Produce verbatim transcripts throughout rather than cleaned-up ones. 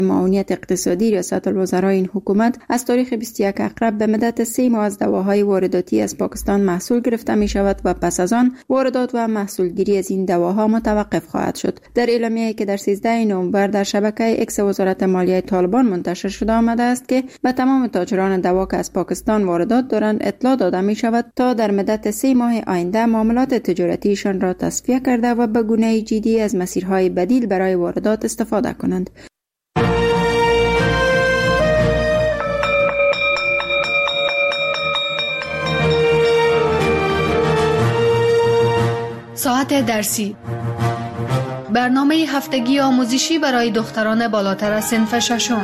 معاونیت اقتصادی ریاست الوزرای این حکومت از تاریخ بیست و یک اکرب به مدت سه ماه از دواهای وارداتی از پاکستان محصول گرفته می شود و پس از آن واردات و محصولگیری از این دواها متوقف خواهد شد. در اعلامیه‌ای که در سیزده نوامبر در شبکه اکس وزارت مالیه طالبان منتشر شده آمده است که به تمام تاجران دوا که از پاکستان واردات دارند اطلاع داده می شود تا در مدت سه ماه آینده معاملات تجارتیشان را تصفیه کرده و به گونه جدی از مسیرهای بدیل برای واردات استفاده کنند. ساعت درسی، برنامه هفتگی آموزشی برای دختران بالاتر از صنف ششم.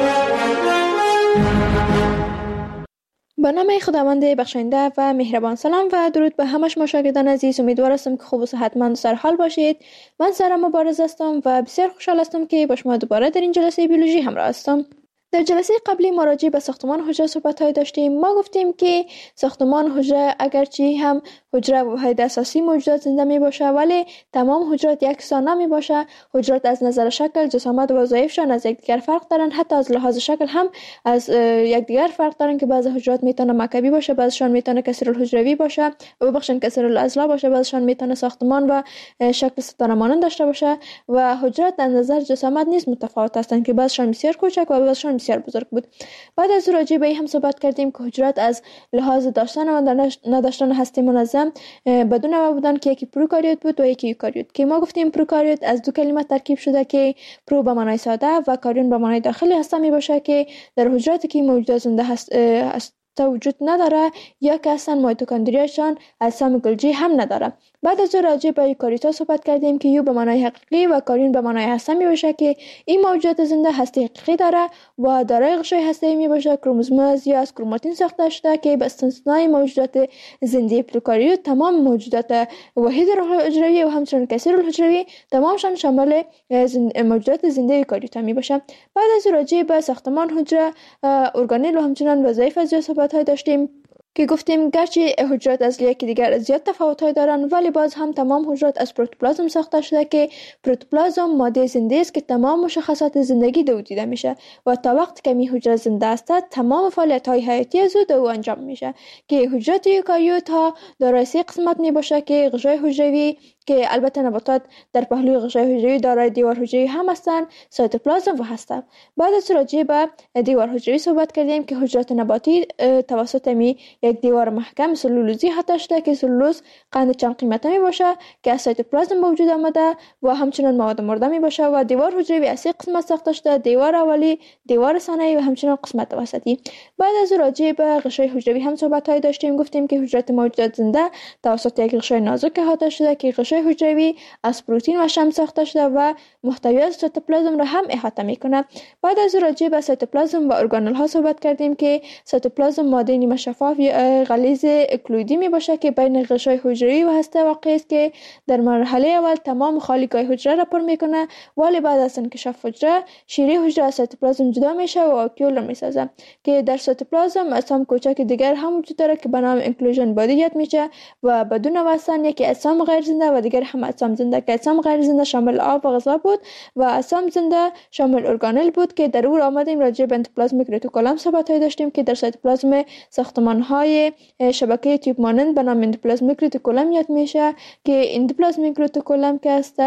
با نام خداوند بخشنده و مهربان. سلام و درود به همه شما شاگردان عزیز. امیدوار هستم که خوب و صحتمند و سرحال باشید. من سارا مبارز هستم و بسیار خوشحال هستم که با شما دوباره در این جلسه بیولوژی همراه هستم. در جلسه قبلی ما راجع به ساختمان حجره صحبت‌های داشتیم. ما گفتیم که ساختمان حجره اگرچه هم حجره واحد اساسی موجودات زنده می باشه ولی تمام حجرات یکسان نمی باشه. حجرات از نظر شکل، جسامت و وظایفشان از یکدیگر فرق دارن. حتی از لحاظ شکل هم از یکدیگر فرق دارن که بعضی حجرات میتونه مکعبی باشه، بعضیشان میتونه کثیرالحجروی باشه، ببخشید کثیرالاضلاع باشه، بعضیشان میتونه ساختمان و شکل ستاره مانند داشته باشه و حجرات از نظر جسامت نیز متفاوت هستند که بعضیشان بسیار کوچک و بعضیشان بسیار بزرگ بود. بعد از راجع به این هم صحبت کردیم که حجرات از لحاظ داشتن و نداشتن هسته منظم به دو نوع بودن که یکی پروکاریوت بود و یکی یوکاریوت. که ما گفتیم پروکاریوت از دو کلمه ترکیب شده که پرو به معنای ساده و کاریون به معنای داخلی هسته می باشه که در حجراتی که موجودات زنده هست, هست وجود نداره یا که اصلا میتوکندریاشان اجسام گلجی هم نداره. بعد از راجع به یوکاریوتا صحبت کردیم که یو به معنای حقیقی و کاریون به معنای هسته می باشه که این موجودات زنده هسته حقیقی داره و دارای غشای هسته‌ای می باشه. کروموزوم از یا از کروماتین ساخته شده که به استثنای موجودات زنده پروکاریوت تمام موجودات واحد حجروی و همچنین کثیرالحجروی تمامشان شامل موجودات زنده یوکاریوتا می باشه. بعد از راجع به ساختمان حجره، ارگانل و همچنین وظایف از صحبت‌های داشتیم که گفتیم گرچه حجرات از یکی دیگر زیاد تفاوت‌های دارن ولی باز هم تمام حجرات از پروتوپلازم ساخته شده که پروتوپلازم ماده زنده است که تمام مشخصات زندگی دو دیده میشه و تا وقتی که می حجره زنده است تمام فعالیت‌های حیاتی از او انجام میشه. که حجرات یوکاریوت ها دارای سه قسمت می باشه که غشای حجروی که البته نباتات در پهلوی غشای حجروی دارای دیوار حجروی هم هستند، سایتوپلازم و هستند. بعد از راجع به دیوار حجروی صحبت کردیم که حجرات نباتی توسط می یک دیوار محکم سلولوزی حتی شده که سلولوز قند چند قیمته می باشه که از سایتوپلازم موجود آمده و همچنین مواد مرده می باشه و دیوار حجروی از سه قسمت ساخته شده: دیوار اولی، دیوار ثانوی و همچنین قسمت وسطی. بعد از راجع به غشای حجروی هم صحبت های داشتیم. گفتیم که حجرات موجودات زنده توسط یک غشای نازک احاطه شده که غشای حجروی از پروتئین و شحم ساخته شده و محتویات سایتوپلازم را هم احاطه میکنه. بعد از راجع به سایتوپلازم و ارگانل ها صحبت کردیم که سایتوپلازم ماده نیمه شفاف غلیظ اکلویدی می باشه که بین غشای حجروی و هسته واقع است که در مرحله اول تمام خالیگاه حجره را پر میکنه ولی بعد از انکشاف حجره شیره حجره از سایتوپلازم جدا میشه و واکیول را میسازه. که در سایتوپلازم اجسام کوچک دیگر هم وجود داره که به نام انکلوژن بادی یاد میشه و بدون واسطه یکی اجسام غیر زنده و دیگر هم اجسام زنده که اجسام غیر زنده شامل آب و غذا بود و اجسام زنده شامل ارگانل بود که در او آمدیم راجع به اندوپلازمیک ریتیکولوم صحبت های داشتیم که در سایتوپلازم ساختمان های شبکه تیوب مانند به نام اندوپلازمیک ریتیکولوم یاد میشه که اندوپلازمیک ریتیکولوم که است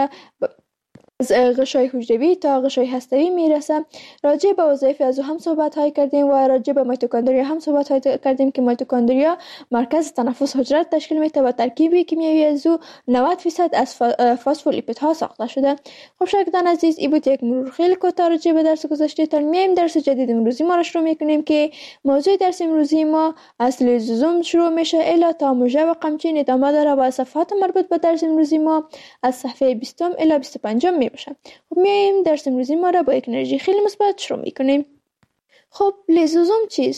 از غشای حجروی تا غشای هسته‌ای میرسه. راجع به وظایف از او هم صحبت های کردیم و راجع به میتوکندریا هم صحبت های کردیم که میتوکندریا مرکز تنفس حجره تشکیل میده و ترکیبی کیمیایی از او نود درصد از فسفولیپیدها ساخته شده. خب شاگردان عزیز، این بود یک مرور خیلی کوتاه راجع به درس گذشته. تا میایم درس جدید امروزی ما را شروع میکنیم که موضوع درس امروزی ما از لیزوزوم شروع میشه الی تا موژه و قمچین ادامه داره و صفحات مربوط به درس امروزی ما از صفحه بیست الی بیست و پنج می باشه. خب میایم درس امروزی ما را با یک انرژی خیلی مثبت شروع میکنیم. خب لیزوزوم چیست؟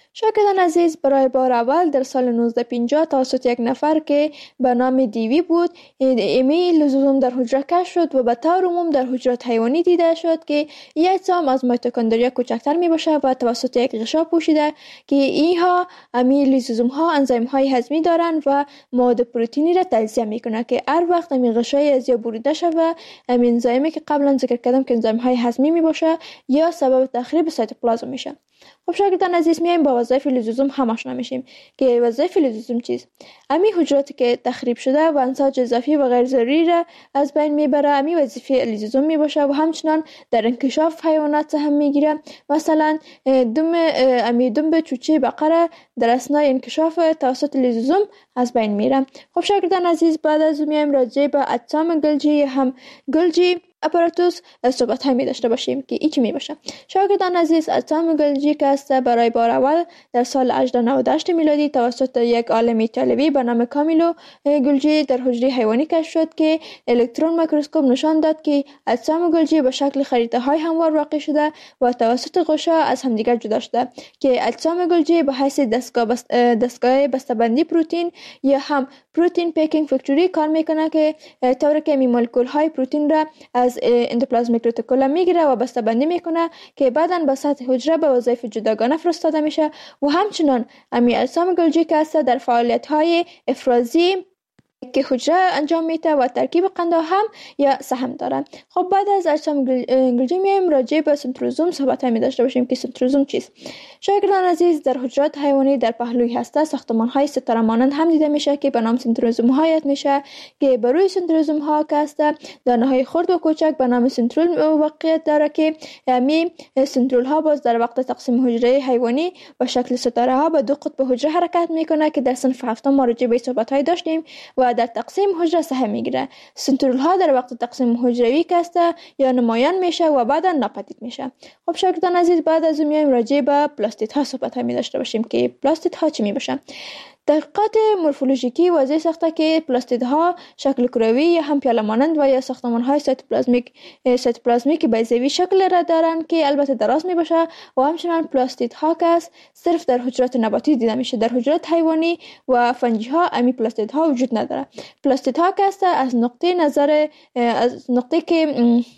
شاگردان عزیز، برای بار اول در سال نوزده پنجاه توسط یک نفر که به نام دیوی بود امی لیزوزوم در حجره کشف شد و به طور عموم در حجرات حیوانی دیده شد که یک اجسام از میتوکندریا کوچکتر می باشه و توسط یک غشا پوشیده که اینها امی لیزوزوم ها انزیم های هضمی دارند و مواد پروتئینی را تجزیه میکنه که هر وقت امی غشای از یا بریده شود امی انزیمی که قبلا ذکر کردم که انزیم های هضمی می باشه یا سبب تخریب سایتوپلازم میشه. خب شاگردان عزیز، میایم با وظایف لیزوزوم هم آشنا میشیم که وظایف لیزوزوم چیست. امی حجراتی که تخریب شده و انساج اضافی و غیر ضروری را از بین میبره امی وظیفه لیزوزوم میباشه و همچنان در انکشاف حیوانات هم میگیره. مثلا دم امی دم چوچه بقره در اثنای انکشاف توسط لیزوزوم از بین میره. خب شاگردان عزیز، بعد از میایم راجع به اجسام گلجی هم گلجی اپاراتوس صحبت همی داشته باشیم که این چی می باشه. شاگردان عزیز، اجسام گلجی که است برای بار اول در سال هزار و نود و هشت میلادی توسط یک عالم ایتالیایی به نام کامیلو گلجی در حجره حیوانی کشف شد که الکترون میکروسکوپ نشان داد که اجسام گلجی به شکل خریطه های هموار واقع شده و توسط غشا از همدیگر جدا شده که اجسام گلجی به حیث دستگاه بست... دستگاه بسته‌بندی پروتئین یا هم پروتئین پیکینگ فکتوری کار میکنه که طوری که می مولکول های پروتئین را از اندوپلازمیک رتیکولوم میگیره و بسته‌بندی میکنه که بعداً به سطح حجره به وظایف جداگانه فرستاده میشه و همچنان امی اجسام گلجی که است در فعالیت های افرازی که حجره انجام میده و ترکیب قنده هم یا سهم داره. خب بعد از اجسام گلجی میایم راجع به سنتروزوم صحبت می داشته باشیم که سنتروزوم چیست. شاگردان عزیز، در حجرات حیوانی در پهلوی هسته ساختمان های ستاره مانند هم دیده میشه که به نام سنتروزوم ها یاد میشه که بر روی سنتروزوم ها که است دانه های خرد و کوچک به نام سنترول واقعیت داره که امی سنترول ها باز در وقت تقسیم حجره حیوانی و شکل ستاره ها به دو قطب حجره حرکت میکنه که در صنف هفتم ما راجع به صحبت های داشتیم و در تقسیم حجره سهم میگیره. سنترول ها در وقت تقسیم حجروی کسته یا نمایان میشه و بعدا ناپدید میشه. خب شاگردان عزیز، بعد از اون میایم راجع به پلاستید ها صحبت می داشته باشیم که پلاستید ها چی می باشه. تحقیقات مورفولوژیکی واضح ساخته که پلاستیدها شکل کروی یا هم پیاله مانند و یا ساختمان‌های سایتوپلازمیک سایتوپلازمیک بیضوی شکل را دارند که البته دراز می باشه و همچنین پلاستیدها که صرف در حجرات نباتی دیده میشه. در حجرات حیوانی و فنجی ها امی پلاستیدها وجود نداره. پلاستیدها که از نقطه نظر از نقطه که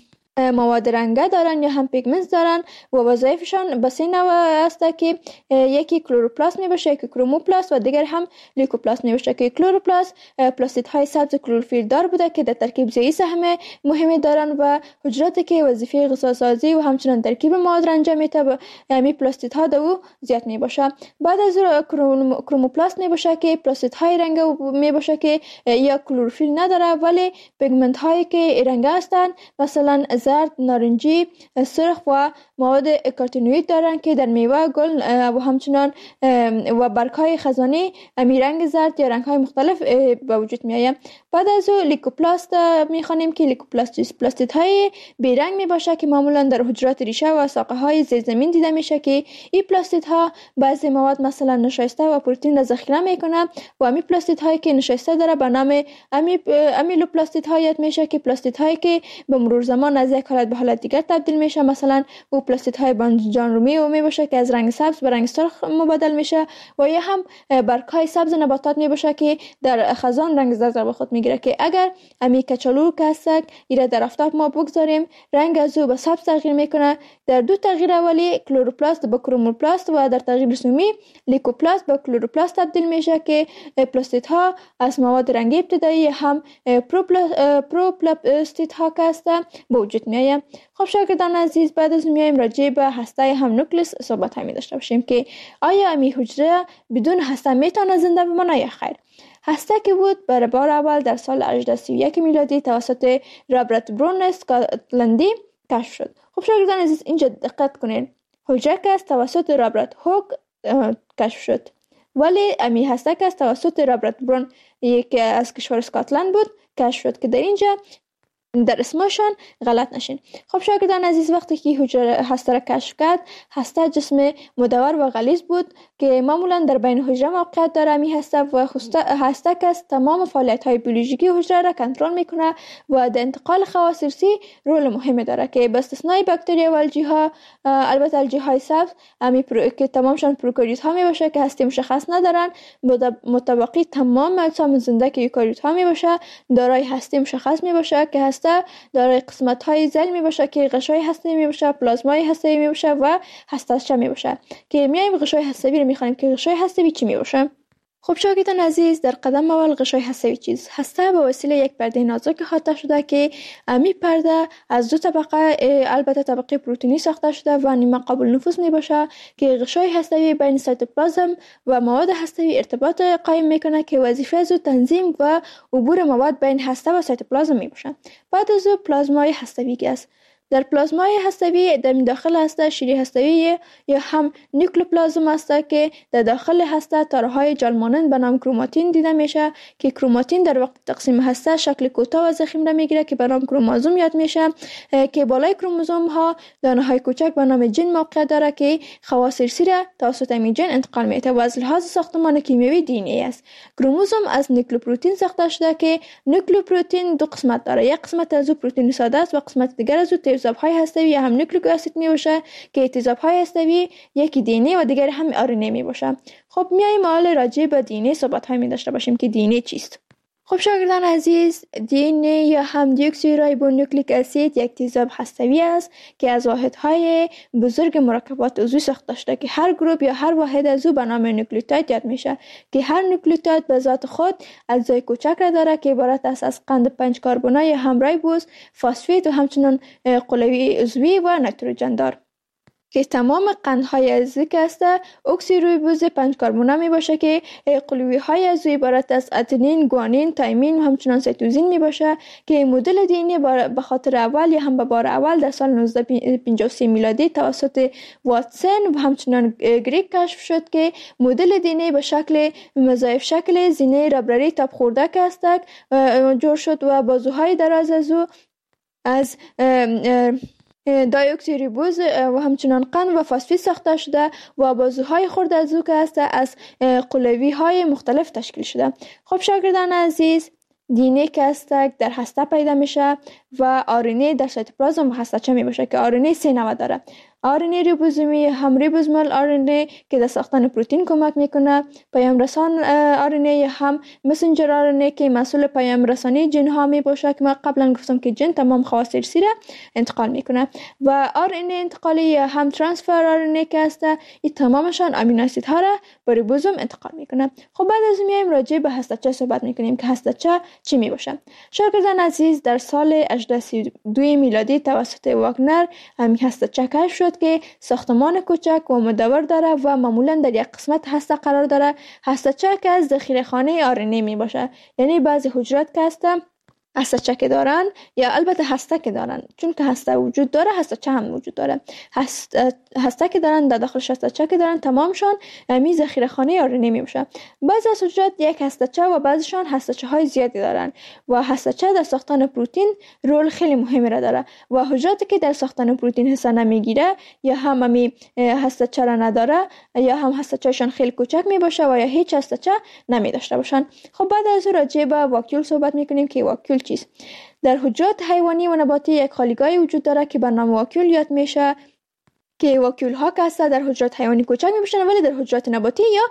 مواد رنگه دارن یا هم پیگمنت دارن و وظایفشان به سه نوع است که یکی کلروپلاست می باشه، یکی کروموپلاست و دیگر هم لیکوپلاست می باشه که کلروپلاست پلاستیدهای سبز کلروفیل دار بوده که در ترکیب زیست سهم مهمی دارن و حجراتی که وظیفه غذاسازی و همچنین ترکیب مواد را انجام میده به همین پلاستیدها دو زیاد می باشه. بعد از کروموپلاست می باشه که پلاستیدهای رنگ می باشه که یا کلروفیل نداره ولی پیگمنت هایی که رنگ هستن مثلا زرد، نارنجی، سرخ و مواد کارتینوئید دارن که در میوه، گل و همچنان و برگ‌های خزانی امی رنگ زرد یا رنگ‌های مختلف به وجود میآید. بعد از او لیکوپلاست میخوانیم که لیکوپلاست پلاستیدهای بیرنگ می باشه که معمولا در حجرات ریشه و ساقه‌های زیر زمین دیده میشه که این پلاستیدها بعضی مواد مثلا نشایسته و پروتئین را ذخیره میکنه و امی پلاستیدهایی که نشایسته داره به نام امی امیلوپلاستیدها یاد میشه که پلاستیدهایی که به مرور زمان از یک حالت به حالت دیگر تبدیل میشه. مثلا او پلاستیدهای بانجان رومی و می باشه که از رنگ سبز به رنگ سرخ مبادل میشه و یا هم برگ‌های سبز نباتات می باشه که در خزان رنگ زرد به خود میگیره که اگر امی کچالو کسک ایره در آفتاب ما بگذاریم رنگ از او به سبز تغییر میکنه. در دو تغییر اولی کلروپلاست به کروموپلاست و در تغییر سومی لیکوپلاست به کلروپلاست تبدیل میشه که پلاستیدها از مواد رنگی ابتدایی هم پروپلاستیدها که هستن به وجود میآید. خب شاگردان عزیز، بعد از میایم راجع به هسته هم نوکلئوس صحبت همی داشته باشیم که آیا امی حجره بدون هسته میتونه زنده بمونه یا خیر. هسته که بود برای بار اول در سال هجده سی و یک میلادی توسط رابرت برون اسکاتلندی کشف شد. خب شاگردان عزیز، اینجا دقت کنین، حجره که از توسط رابرت هوک کشف شد ولی امی هسته که از توسط رابرت برون یک از کشور اسکاتلند بود کشف شد که در اینجا در اسمشان غلط نشین. خب شاگردان عزیز، وقتی که حجره هسته را کشف کرد، هسته جسم مدور و غلیظ بود که معمولا در بین حجره موقعیت داره. می هسته و هسته که تمام فعالیت های بیولوژیکی حجره را کنترل میکنه و در انتقال خواص ارثی رول مهمی داره که به استثنای باکتریا و الژی ها، البته الژی های سبز امی پرو... که تمامشان پروکاریوت ها می باشه که هسته مشخص ندارن، متبقی تمام اجسام زنده که یوکاریوت ها می باشه دارای هسته مشخص می باشه که هسته دارای قسمت های ذیل می باشه که غشای هسته می باشه، پلازمای هسته می باشه و هسته‌چه می باشه که میایم غشای هسته‌ای رو میخوانیم که غشای هسته‌ای چی می باشه. خب شاگردان عزیز، در قدم اول غشای هسته‌ای چیز هسته به وسیله یک پرده نازک احاطه شده که امی پرده از دو طبقه، البته طبقه پروتئینی ساخته شده و نیمه قابل نفوذ می باشه که غشای هسته‌ای بین سایتوپلازم و مواد هسته‌ای ارتباط قائم میکنه که وظیفه از تنظیم و عبور مواد بین هسته و سایتوپلازم می باشه. بعد از پلازمای هسته‌ای است. در پلازمای هسته‌ای در داخل هسته شیری هسته‌ای یا هم نیوکلئوپلازم است که در داخل هسته تاره‌های جال مانند به نام کروماتین دیده میشه که کروماتین در وقت تقسیم هسته شکل کوتاه و ضخیم را میگیره که به نام کروموزوم یاد میشه که بالای کروموزوم ها دانه‌های کوچک به نام ژن موقعیت داره که خواص ارثی را توسط این ژن انتقال میده و از لحاظ ساختمان کیمیایی دی ان ای است. کروموزوم از نوکلئوپروتئین ساخته شده که نوکلئوپروتئین دو قسمت داره، یک قسمت از او پروتئین ساده است و قسمت دیگر از او تیزاب‌های هسته‌ای یا هم نیوکلیک اسید می باشه که تیزاب‌های هسته‌ای یکی دی ان ای و دیگر هم آر ان ای می باشه. خب میایم حالا راجع به دی ان ای صحبت های می داشته باشیم که دی ان ای چیست. خب شاگردان عزیز، دی ان ای یا هم دیوکسیرایبونوکلیک اسید یک تیزاب هسته‌ای است که از واحدهای بزرگ مرکبات عضوی ساخته شده که هر گروه یا هر واحد از او به نام نوکلیوتاید یاد میشه که هر نوکلیوتاید به ذات خود اجزای کوچک را داره که عبارت است از قند پنج کربنی یا هم رایبوز، فسفید و همچنین قلوی عضوی و نیتروژن دار که تمام قندهای عضوی که است اکسیریبوز پنج کربنی می باشه که قلوی های عضوی عبارت از ادنین، گوانین، تایمین و همچنان سیتوزین می باشه که مدل دی ان ای به خاطر اول یا هم به بار اول در سال نوزده پنجاه و سه میلادی توسط واتسون و همچنان گریگ کشف شد که مدل دی ان ای به شکل مضاعف شکل زینه ربرری تاب خورده که است جور شد و بازوهای دراز از او از دایوکسیریبوز و همچنان قند و فسفید ساخته شده و بازوهای خرد از او که است از قلوی های مختلف تشکیل شده. خب شاگردان عزیز، دی ان ای که است در هسته پیدا میشه و آر ان ای در سایتوپلازم و هسته‌چه می باشه که آر ان ای سه نوع داره. آر ان ای ریبوزومی، هم ریبوزومال آر ان ای که در ساختن پروتئین کمک میکنه، پیام رسان آر ان ای یا هم مسنجر آر ان ای که مسئول پیام رسانی ژن ها می باشه که ما قبلا گفتم که ژن تمام خواص ارثی را انتقال میکنه و آر ان ای انتقالی یا هم ترانسفر آر ان ای که است این تمامشان امینو اسید ها را به ریبوزوم انتقال میکنه. خب بعد از میایم راجع به هسته‌چه صحبت میکنیم که هسته‌چه چی می باشه. شاگردان عزیز، در سال هجده سی و دو میلادی توسط واگنر همین هسته‌چه کشف شد که ساختمان کوچک و مدور داره و معمولا در یک قسمت هسته قرار داره. هسته‌چه که از ذخیره خانه آر ان ای می باشه، یعنی بعضی حجرات که هستن هسته‌چه که دارن یا البته هسته که دارن، چون که هسته وجود داره هسته‌چه هم وجود داره. هسته هسته که دارن در داخلش هسته‌چه که دارن تمامشان می ذخیره خانه آر ان ای می باشه. بعضی از حجرات یک هسته‌چه و بعضیشان هسته‌چه های زیادی دارن و هسته‌چه در ساختن پروتئین رول خیلی مهمی را داره و حجراتی که در ساختن پروتئین حصه نمیگیره یا هم می هسته‌چه را نداره یا هم هسته‌چهشان خیلی کوچک می باشه و یا هیچ هسته‌چه نمی داشته باشن. خب بعد از راجع به واکیول صحبت میکنیم که واکیول چیست. در حجرات حیوانی و نباتی یک خالیگاهی وجود داره که به نام واکیول یاد میشه که واکیول ها که هستن در حجرات حیوانی کوچک میباشن ولی در حجرات نباتی یا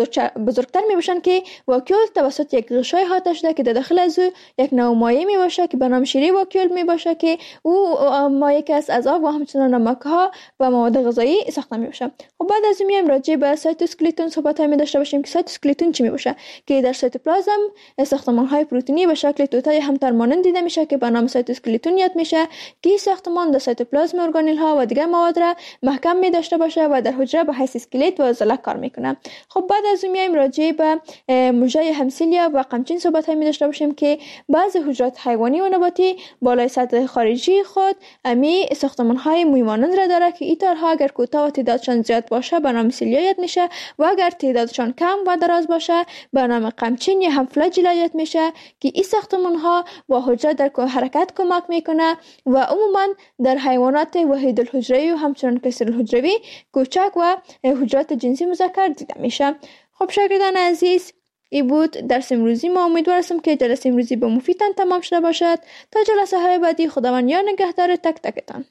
بزرگتر میباشن که واکیول توسط یک غشای احاطه شده که در داخل از او یک نوع مایع میباشه که به نام شیره واکیول میباشه که او مایع که از آب و همچنان نمک ها و مواد غذایی ساخته میباشه. خب بعد از میایم راجع به سایتوسکلتون صحبت می داشته باشیم که سایتوسکلتون چی میباشه که در سایتوپلازم ساختمان های پروتئینی به شکل توتای همتر مانند دیده میشه که به نام سایتوسکلتون یاد میشه که ساختمان در سایتوپلازم ارگانل ها و دیگر مواد را محکم می داشته باشه و در حجره به حیث اسکلت و عضله کار میکنه. خب بعد از اون میایم راجع به مژه همسیلیا و قمچین صحبت های می داشته باشیم که بعضی حجرات حیوانی و نباتی بالای سطح خارجی خود امی ساختمان های موی مانند را داره که این تارها اگر کوتاه و تعدادشان زیاد باشه به نام سیلیا یاد میشه و اگر تعدادشان کم و دراز باشه به نام قمچین یا هم فلاجیلا یاد میشه که این ساختمان ها با حجره در حرکت کمک میکنه و عموما در حیوانات وحید الحجروی و همچنان کثیر الحجروی کوچک و حجرات جنسی مذکر دیده میشه. خب شاگردان عزیز، ای بود درس امروزی. ما امیدوارم که جلسه امروزی به مفیدتان تمام شده باشد. تا جلسه های بعدی خداوند یار نگهدار تک تکتان.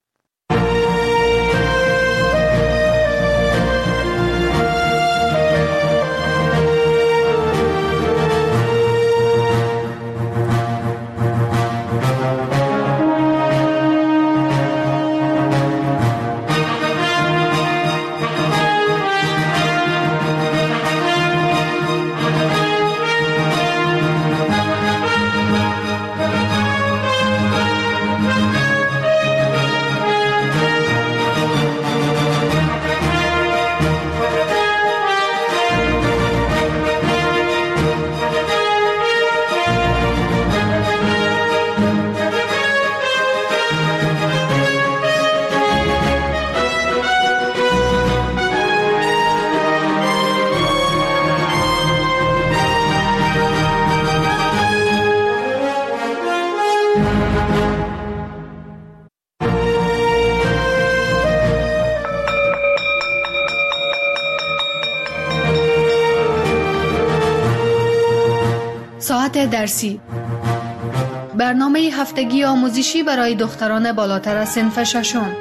ساعت درسی، برنامه هفتگی آموزشی برای دختران بالاتر از صنف ششم.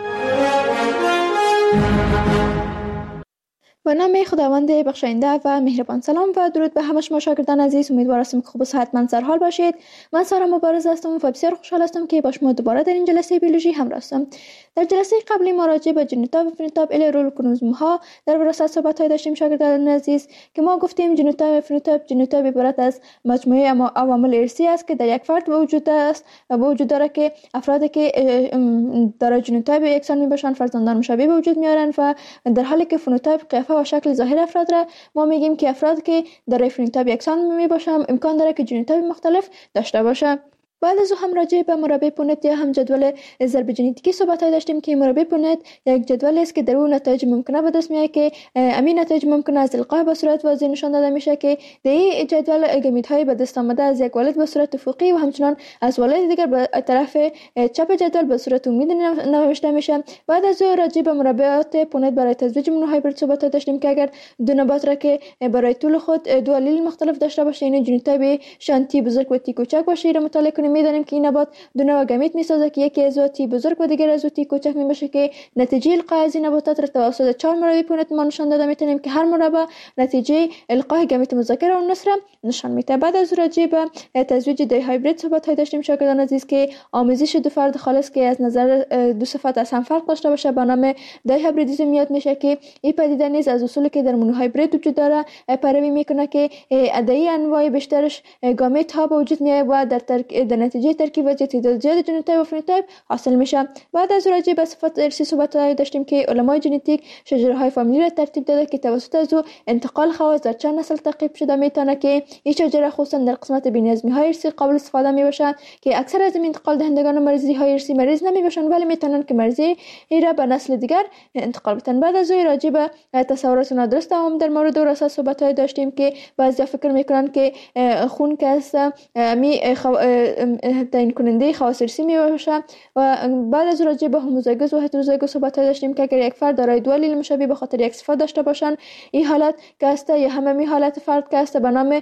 به نام خداوند بخشاینده و مهربان. سلام و درود به همه شما شاگردان عزیز. امیدوارم که خوب و صحتمند سر حال باشید. من سارا مبارز هستم و بسیار خوشحال هستم که با شما دوباره در این جلسه بیولوژی همراه هستم. در جلسه قبلی ما راجع به ژنوتایپ و فنوتایپ الی رول کروموزوم ها در وراثت صحبت های داشتیم شاگردان عزیز که ما گفتیم ژنوتایپ و فنوتایپ ژنوتایپ عبارت از مجموعه عوامل ارثی است که در یک فرد وجود است و وجود داره که افرادی که دارای ژنوتایپ یکسان میباشن فرزندان مشابه به وجود میارن و در حالی که فنوتایپ قیافه و شکل ظاهر افراد را ما میگیم که افراد که دارای فنوتایپ یکسان میباشن امکان داره که ژنوتایپ مختلف داشته باشه. بعد از او هم راجع به مربع پونت یا هم جدول ضرب ژنتیکی صحبت داشتیم که مربع پونت یک جدول است که در اون نتایج ممکنه به دست میاد که همین نتایج ممکنه از القاح به صورت واضح نشان داده میشه که در این جدول گامیت‌های به دست آمده از یک والد به صورت افقی و همچنان از والد دیگر به طرف چپ جدول به صورت عمودی نوشته میشه. بعد از او راجع به مربعات پونت برای تزویج مونوهایبرید صحبت داشتیم که اگر دو نبات را که برای طول خود دو آلیل مختلف داشته باشه یعنی ژنوتایپ شانتی بزرگ و تی کوچک باشه را مطالعه کنیم میدانیم که این نبات دو نوع گامیت میسازه که یکی از تی بزرگ و دیگر از تی کوچک میباشه که نتیجه القاء از این نباتات را توسط چهار مربع پونت ما نشان داده میتونیم که هر مربع نتیجه القاء گامیت مذکر و مؤنث را نشان میده. بعد از راجع به تزویج دی هایبرید صحبت داشتیم شاگردان عزیز که آمیزش دو فرد خالص که از نظر دو صفت از هم فرق داشته باشه به نام دی هایبریدیسم یاد میشه که این پدیده نیز از اصولی که در مونوهایبرید وجود داره پیروی میکنه که ادعای انواع بیشترش گامیت ها به وجود میاد و در ترک... در نتیجه ترکیب وجه تعداد زیاد ژنوتایپ و فنوتایپ حاصل میشه. بعد از راجع به صفات ارثی صحبت داشتیم که علمای ژنتیک شجره های فامیلی را ترتیب داده که توسط از او انتقال خواص در چند نسل تعقیب شده میتونه که این شجره خصوصا در قسمت بی‌نظمی های ارثی قابل استفاده میباشند که اکثر از این انتقال دهندگان مریضی های ارثی مریض نمیباشند ولی میتونن که مریضی را به نسل دیگر انتقال بدن. بعد از او راجع به تصورات نادرست عوام در مورد وراثت صحبت داشتیم که بعضی فکر میکنن که خون که است می تعیین کننده خواص ارثی میباشه و بعد از راجع به هموزایگوس و هتروزایگوس صحبت داشتیم که اگر یک فرد دارای دو آلیل مشابه به خاطر یک صفت داشته باشن این حالت که است یا همه حالت فرد که است به نام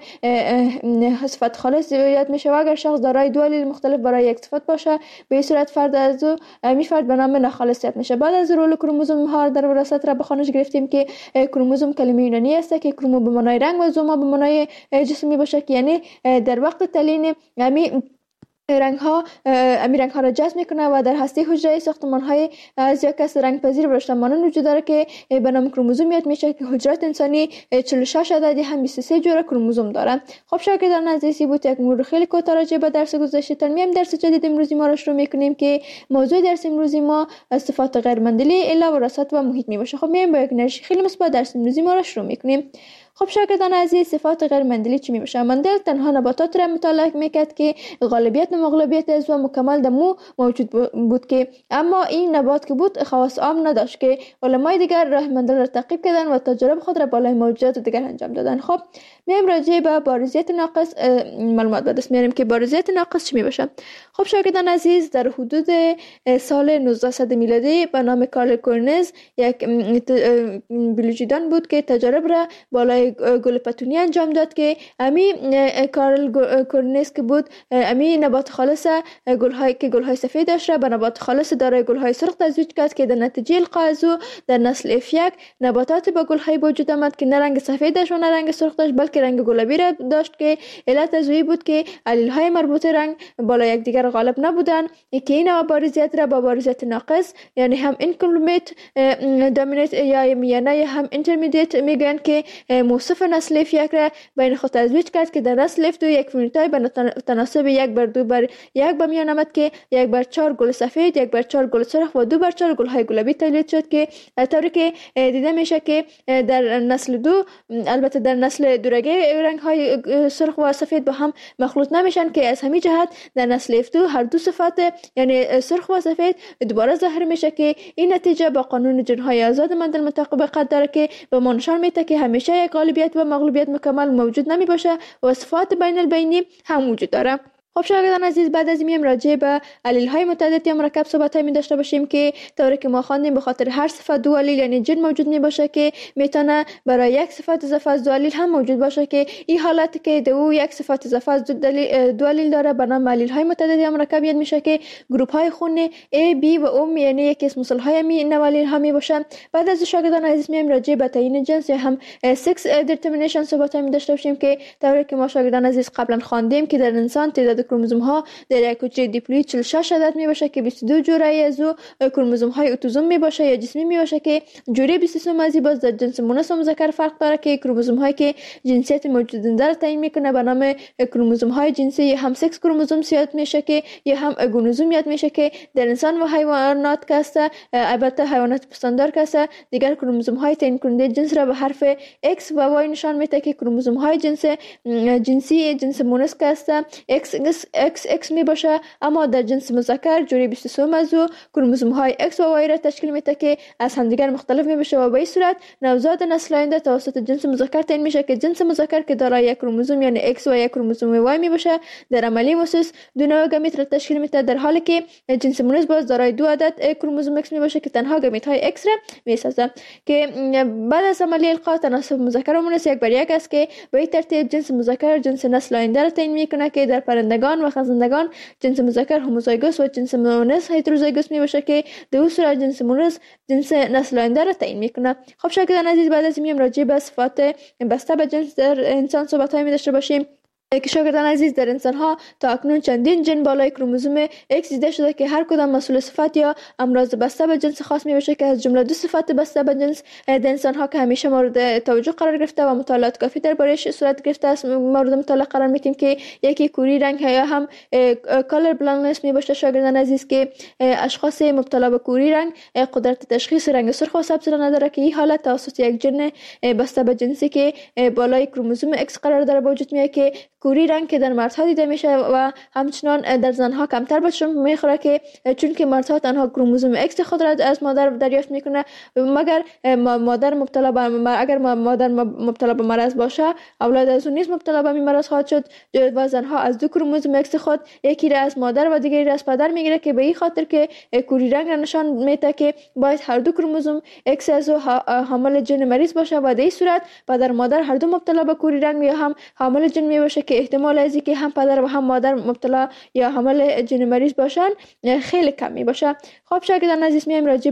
صفت خالص یاد میشه و اگر شخص دارای دو آلیل مختلف برای یک صفت باشه به این صورت فرد از می فرد به نام ناخالص یاد میشه. بعد از رول کروموزوم ها در وراثت را به خوانش گرفتیم که کروموزوم کلمه یونانی است که کرومو به معنای رنگ و زوما به معنای جسم میباشه که یعنی در وقت تعلیم یعنی رنگ ها امی رنگ ها را جذب میکنه و در هسته حجره ساختمان های از یک کس رنگ پذیر و رشته مانند وجود داره که به نام کروموزوم یاد میشه که حجرات انسانی چهل و شش عددی هم بیست و سه جور کروموزوم داره. خب شاگردان عزیزی بود یک مرور خیلی کوتاه راجع به درس گذشته. میایم درس جدید امروزی ما را شروع میکنیم که موضوع درس امروزی ما صفات غیر مندلی الا وراثت و محیط می باشه. خب میایم با یک انرژی خیلی مثبت درس امروزی ما را شروع میکنیم. خب شاگردان عزیز، صفات غیر مندلی چی می باشه؟ مندل تنها نباتات را مطالعه میکرد که غالبیت و مغلوبیت عضو مکمل در مو موجود بود که اما این نبات که بود خواص عام نداشت که علمای دیگر راه مندل را تعقیب کردن و تجارب خود را بالای موجودات دیگر انجام دادن. خب میایم راجع به بارزیت ناقص معلومات به دست میاریم که بارزیت ناقص چی می باشه. خب شاگردان عزیز، در حدود سال نوزده میلادی به نام کارل کورنز یک بیولوژیدان بود که تجارب را بالای گل پتونی انجام داد که امی کارل کورنز که بود امی نبات خالص گل‌های که گل‌های سفید داشت را به نبات خالص دارای گل‌های سرخ تزویج کرد که در نتیجه القاء از او در نسل اف یک نباتات با گل‌های وجود آمد که نه رنگ سفید داشت و نه رنگ سرخ داشت بلکه رنگ گلابی را داشت که علت از او بود که علیل‌های مربوط رنگ بالا یکدیگر غالب نبودند که این بارزیت را با بارزیت ناقص یعنی هم اینکمپلیت دامینیت یا میانه هم اینترمدیت میگن که موصف نسل اف یک را بین خود تزویج کرد که در نسل اف دو یک فنوتایپ به تناسب یک بر دو بر یک به میان آمد که یک بر چهار گل سفید، یک بر چهار گل سرخ و دو بر چهار گل های گلابی تولید شد که طوری که دیده میشه که در نسل دو البته در نسل دورگه رنگ های سرخ و سفید با هم مخلوط نمیشن که از همین جهت در نسل اف دو هر دو صفات یعنی سرخ و سفید دوباره ظاهر میشه که این نتیجه با قانون جن های آزاد مندل مطابقت داره که به ما نشان میده که همیشه یک غالبیت و مغلوبیت مکمل موجود نمی باشه و صفات بین البینی هم وجود داره. خب شاگردان عزیز، بعد از این راجع به علیل های متعدد یا مرکب صحبت می داشته باشیم که طوری که ما خواندیم به خاطر هر صفت دو علیل یعنی جن موجود می باشه که میتونه برای یک صفت اضافه از دو علیل هم موجود باشه که این حالت که دو یک صفت اضافه از دو علیل داره به نام علیل های متعدد یا مرکب یاد میشه که گروپ های خون A B و O یعنی یک اسم مثال های می نوع علیل ها می باشن. بعد از شاگردان عزیز میایم راجع به تعیین جنس یا هم سکس دیترمینیشن صحبت می داشته باشیم که طوری که ما شاگردان عزیز قبلا خواندیم که در انسان تعداد کروموزوم ها در یک حجره دیپلوید چهل و شش عدد می باشه که بیست و دو جوره از او کروموزوم های اتوزوم می باشه یا جسمی می باشه که جوره بیست و سه مازی باز در جنس مؤنث و مذکر فرق داره که کروموزوم هایی که جنسیت موجودنده را تعیین میکنه به نام کروموزوم های جنسی یا هم سکس کروموزوم یاد میشه که یا هم گونوزوم یاد میشه که در انسان و حیوانات کاسته البته حیوانات پستاندار کاسته دیگر کروموزوم های تعیین کننده جنس را به حرف X و Y نشان میده که کروموزوم های جنس جنسی جنس مؤنث کاسته X X X می باشه اما در جنس مذکر جوری بیست و سه موضوع کروموزوم های X و Y را تشکیل میده که از همدیگر مختلف می باشه و به این صورت نوزاد نسل آینده توسط جنس مذکر تعیین میشه که جنس مذکر که دارای یک کروموزوم یعنی X و یک کروموزوم Y می باشه در عملی محسوس دو نوع گامیت را تشکیل میده در حالی که جنس مؤنث باز دارای دو عدد کروموزوم X می باشه که تنها گامیت های X را میسازه که بعد از عملی القاء تناسب مذکر و مؤنث یک بر یک است که به این ترتیب جنس مذکر جنس نسل آینده را تعیین میکنه که در پرندگان و خزندگان جنس مذکر هوموزایگوس و جنس مؤنث هتروزایگوس می باشه که در اون صورت جنس مؤنث جنس نسل آینده را تعیین میکنه. خب شاگردان عزیز، بعد از این راجع به صفات بسته به جنس در انسان صحبت های می داشته باشیم که شاگردان عزیز در انسان ها تا اکنون چندین جن بالای کروموزوم X دیده شده که هر کدام مسئول صفت یا امراض بسته به جنس خاص می باشه که از جمله دو صفت بسته به جنس در انسان ها که همیشه مورد توجه قرار گرفته و مطالعات کافی دربارش صورت گرفته است مورد مطالعه قرار میدیم که یکی کوری رنگ یا هم کالر بلایندنس می باشه شاگردان عزیز که اشخاص مبتلا به کوری رنگ قدرت تشخیص رنگ سرخ و سبز را نداره که این حالت توسط یک جن بسته به جنسی که بالای کروموزوم X قرار داره به وجود میاد که کوری رنگ که در مردها دیده میشه و همچنان در زنها کمتر بهشون میخوره که چون که مردها تنها کروموزوم X خود را از مادر دریافت میکنه مگر مادر مبتلا به اگر مادر مبتلا به مرض باشه اولاد از اون نیز مبتلا به این مرض خواهد شد و زنها از دو کروموزوم X خود یکی را از مادر و دیگری را از پدر میگیره که به این خاطر که کوری رنگ را نشان میده که باید هر دو کروموزوم X از حامل جن مریض باشه و در این صورت پدر و مادر هر دو مبتلا به کوری رنگ یا هم حامل جن می باشه که احتمال از اینکه هم پدر و هم مادر مبتلا یا حامل جن مریض باشن خیلی کم می باشه. خب شاگردان عزیز میایم راجع به او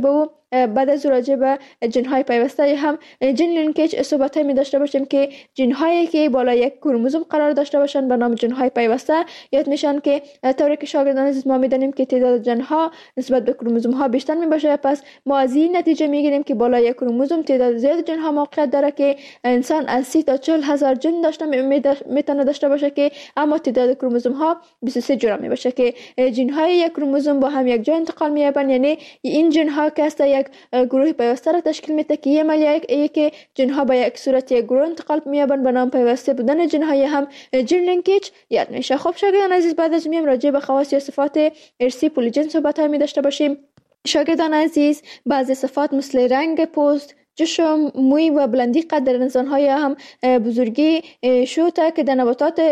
بعد از راجع به جن‌های پیوسته یا هم جن لینکیج صحبت می داشته باشیم که جن‌هایی که بالای یک کروموزوم قرار داشته باشند به نام جن‌های پیوسته یاد میشن که طوری که شاگردان عزیز ما میدانیم که تعداد جن‌ها نسبت به کروموزوم ها بیشتر می باشه، پس ما از این نتیجه میگیریم که بالای یک کروموزوم تعداد زیاد جن‌ها موقعیت داره که انسان از سی تا چهل هزار جن داشته میتونه داشته باشه که اما تعداد کروموزوم ها بیست و سه جرم می باشه که جن‌های یک کروموزوم با هم یک جا انتقال می‌یابند. یعنی این جن‌ها که است یک گروه پیوسته را تشکیل میده که یک مالیه که جن‌ها به یک صورت یک گروه انتقال می‌یابند به نام پیوسته بودن جن‌های هم جن لینکیج یاد میشه. خب شاگردان عزیز بعد از میم راجع به خواص یا صفات ارثی پولیجن صحبت های می داشته باشیم. شاگردان عزیز بعضی صفات مثل رنگ پوست، جشم، موی و بلندی قد در انسان‌های هم بزرگی شوته که در نباتات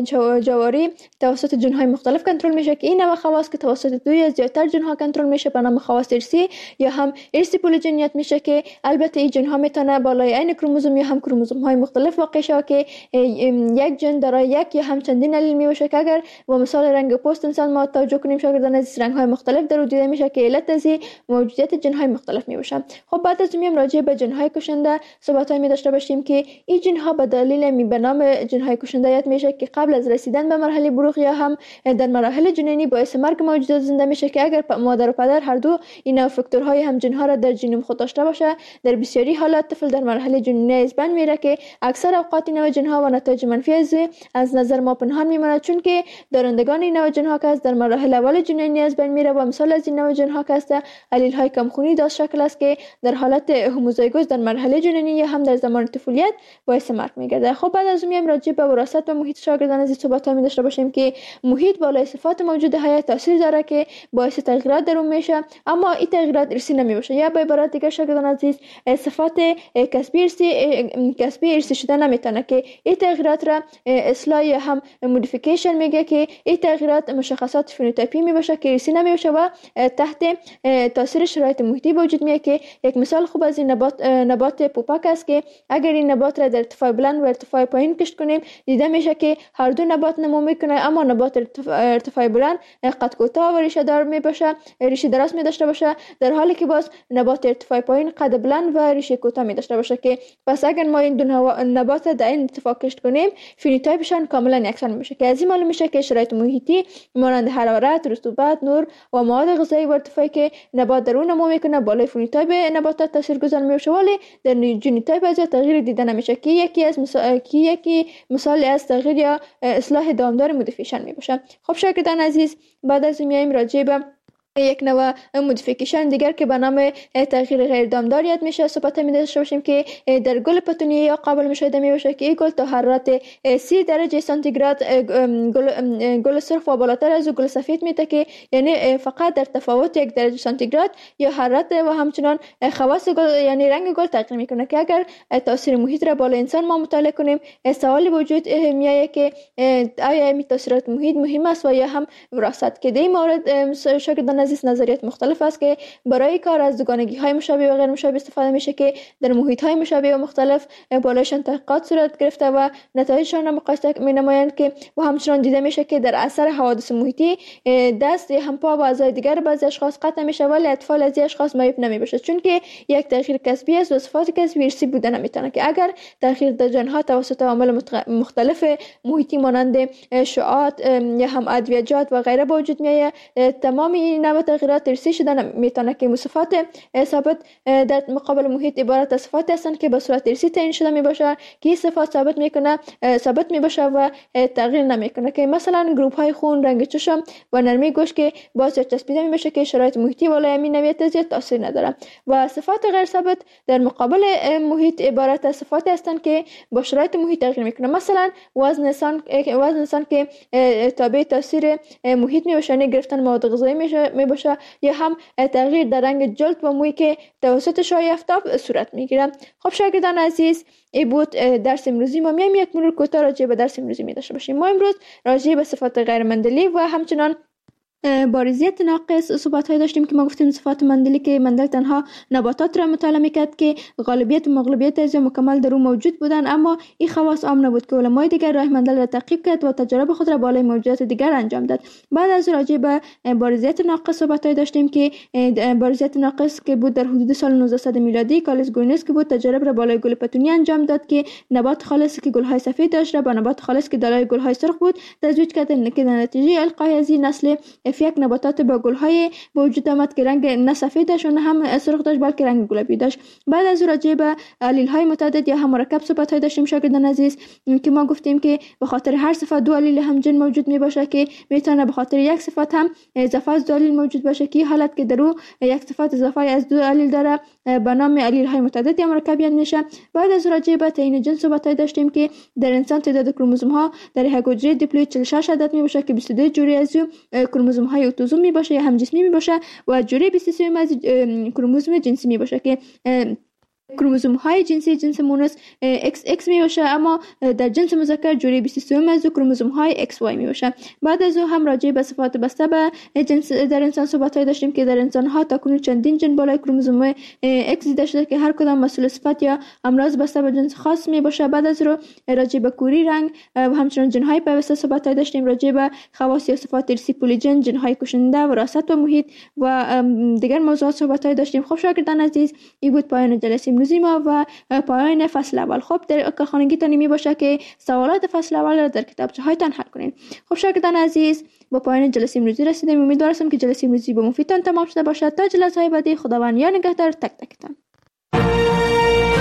جواری توسط جن‌های مختلف کنترل میشه که این نوع خواص که توسط دوی از زیادتر جن‌ها کنترل میشه به نام خواص ارثی یا هم ارثی پولیجنیت میشه که البته این جن‌ها میتونه بالای عین کروموزوم یا هم کروموزوم‌های مختلف واقع شه که یک جن دارای یک یا هم چندین الیل میشه که اگر با مثال رنگ پوست انسان ما توجه کنیم شاگردان از رنگ‌های مختلف در دیده میشه که علت از موجودیت جن‌های مختلف میشه. خب بعد از میم راجع به جن‌های کشنده صحبت‌های می داشته باشیم که این جن‌ها به دلیل می به نام جن‌های کشنده یاد میشه که قبل از رسیدن به مرحله بلوغ یا هم در مراحل جنینی باعث مرگ موجودات زنده میشه که اگر مادر و پدر هر دو این فاکتورهای هم جن‌ها را در ژنوم خود داشته باشه در بسیاری حالات طفل در مرحله جنینی از بین میره که اکثر اوقات این نوع جن‌ها و نتایج منفی از از نظر ما پنهان میمونه چون که دارندگان این نوع جن‌ها که در مراحل اول جنینی از بین میره و مثال از این نوع جن‌ها که است الیل‌های کمخونی داشت شکل است که در حالت هوموزایگوس در مرحله جنینی یا هم در زمان طفولیت باعث مرگ میگرده. خب بعد از میام راجع به وراثت و محیط شاگردان عزیز صحبت می داشته باشیم که محیط بالای صفات موجوده های تاثیر داره که باعث تغییرات در اون میشه اما این تغییرات ارثی نمی باشه یا به عبارت دیگه شاگردان عزیز صفات کسبی ارثی کسبی ارثی شده نمیتونه که این تغییرات را اصلاح یا هم مودیفیکیشن میگه که این تغییرات مشخصات فنوتایپی می باشه که ارثی نمی باشه و تحت تاثیر شرایط محیطی وجود میاد که یک مثال خوب از این نبات نبات پوپک است که اگر این نبات را در ارتفاع بلند و ارتفاع پایین کشت کنیم دیده میشه که هر دو نبات نمو میکنه اما نبات ارتفاع, ارتفاع بلند قد کوتاه و ریشه دار می باشه ریشه دراز می داشته باشه در حالی که باز نبات ارتفاع پایین قد بلند و ریشه کوتاه می داشته باشه که پس اگر ما این دو نبات در این ارتفاع کشت کنیم فنوتایپشان کاملا یکسان میشه که از این معلوم میشه که شرایط محیطی مانند حرارت، رطوبت، نور و مواد غذایی و ارتفاعی که نبات در اون نمو میکنه بالای فنوتایپ نباتات تاثیرگذار میشه ولی در ژنوتایپ از تغییر دیده نمیشه که یکی از مثال که یکی مثال از تغییر یا اصلاح دامدار مودیفیکیشن میباشه. خب شاگردان عزیز بعد از میایم راجع به یک نوع مودیفیکیشن دیگر که به نام تغییر غیر دامدار یاد میشه صحبت می داشته باشیم که در گل پتونیه یا قابل مشاهده می باشه که این گل تا حرارت سی درجه سانتیگراد گل گل سرخ و بالاتر از گل سفید میده که یعنی فقط در تفاوت یک درجه سانتیگراد یا حرارت و همچنان خواص گل یعنی رنگ گل تغییر میکنه که اگر تاثیر محیط را بالا انسان ما مطالعه کنیم سوالی وجود میاد که آیا این تاثیرات محیط مهم است و یا هم وراثت که در این مورد شاگردان عزیز نظریات مختلف است که برای کار از دوگانگی های مشابه و غیر مشابه استفاده میشه که در محیط های مشابه و مختلف بالایشان تحقیقات صورت گرفته و نتایجشان را مقایسه می نمایند که و همچنان دیده میشه که در اثر حوادث محیطی دست یا هم پا و اعضای دیگر بعضی اشخاص قطع میشه ولی اطفال از این اشخاص معیوب نمیباشه چون که یک تغییر کسبی است و صفات کسبی ارثی بوده نمیتونه که اگر تغییر در ژن‌ها توسط عوامل مختلف محیطی مانند شعاعات یا هم ادویه‌جات و غیره به وجود میاد تمام این نوع تغییرات ارثی شده میتونه که صفات ثابت در مقابل محیط عبارت از صفات هستند که به صورت ارثی تعیین شده میباشه که این صفات ثابت میکنه ثابت میباشه و تغییر نمیکنه که مثلا گروپ های خون، رنگ چشم و نرمی گوش که باعث چسبیده میباشه که شرایط محیطی بالای همین نوعیت زیاد تاثیر نداره و صفات غیر ثابت در مقابل محیط عبارت از صفات هستند که با شرایط محیط تغییر میکنه مثلا وزن انسان وزن انسان که تابع تاثیر محیط میباشه گرفتن مواد غذایی میشه میباشه یا هم تغییر در رنگ جلد و موی که توسط شعاع آفتاب صورت میگیره. خب شاگردان عزیز این بود درس امروزی ما. میایم یک مرور کوتاه راجع به درس امروزی می داشته باشیم. ما امروز راجع به صفات غیر مندلی و همچنان بارزیت ناقص صحبت های داشتیم که ما گفتیم صفات مندلی که مندل تنها نباتات را مطالعه میکرد که غالبیت و مغلوبیت از مکمل در اون موجود بودن، اما این خواص عام نبود که علمای دیگر راه مندل را تعقیب کرد و تجارب خود را بالای موجودات دیگر انجام داد. بعد از راجع به بارزیت ناقص صحبت های داشتیم که بارزیت ناقص که بود در حدود سال نوزده میلادی کارلس گوینز که بود تجارب را بالای گل پتونی انجام داد که نبات خالص که گل های سفید داشت را با نبات خالص که دارای گل های سرخ بود تزویج کرد که در نتیجه القای از این نسل یک نباتات با گل های به وجود آمد که رنگ نه سفید داشت و نه هم سرخ داشت بلکه رنگ گلابی داشت. بعد از راجع به علیل های متعدد یا هم مرکب صحبت های داشتیم شاگردان عزیز که ما گفتیم که به خاطر هر صفت دو علیل همجنس موجود می باشه که میتونه به خاطر یک صفت هم اضافه از دو علیل موجود باشه که حالت که درو یک صفت اضافه از دو علیل داره به نام علیل های متعدد یا مرکبیت میشه. بعد از راجع به تعیین جنس صحبت های داشتیم که در انسان تعداد کروموزوم ها در یک حجره دیپلوید چهل و شش عدد می باشه که بیست و دو جوری از کروموزوم های اتوزوم می باشه یا هم جسمی می باشه و جوری بیست و سه از کروموزوم جنسی می باشه که کروموزوم های جنسی جنس مونس ایکس ایکس می باشه، اما در جنس مذکر جوری بیست و سه از کروموزوم های ایکس وای می باشه. بعد از او هم راجع به صفات بسته به جنس در انسان صحبت های داشتیم که در انسان ها تاکنون چندین جن بالای کروموزوم ایکس داشته که هر کدام مسئول صفت یا امراض بسته به جنس خاص می باشه. بعد از رو راجع به کوری رنگ و همچنین جن های پیوسته صحبت های داشتیم راجع به خواص یا صفات ارثی پولیجن، جن های کشنده، وراثت و محیط و دیگر موضوعات صحبت های داشتیم. خب شاگردان عزیز این بود پایان جلسه امروزی ما و پایان فصل اول. خب در کارخانگیتان می باشه که سوالات فصل اول را در کتابچه هایتان حل کنید. خب شاگردان عزیز با پایان جلسه امروزی رسیدیم. امیدوارم که جلسه امروزی به مفیدتان تمام شده باشد. تا جلسه های بعدی خداوند یار نگهدار تک تکتان.